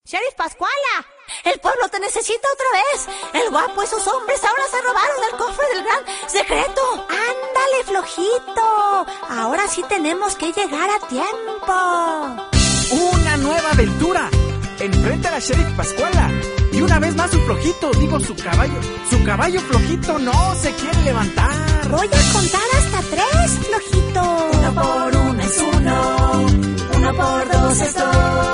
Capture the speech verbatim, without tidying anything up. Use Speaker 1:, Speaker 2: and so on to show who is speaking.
Speaker 1: Sheriff Pascuala, el pueblo te necesita otra vez. El guapo y sus hombres ahora se robaron el cofre del gran secreto. Ándale, flojito. Ahora sí tenemos que llegar a tiempo.
Speaker 2: Una nueva aventura. Enfrenta a la Sheriff Pascuala. Y una vez más su flojito, digo su caballo. Su caballo flojito no se quiere levantar.
Speaker 1: Voy a contar hasta tres, flojito.
Speaker 3: Uno por uno es uno. Uno por dos es dos.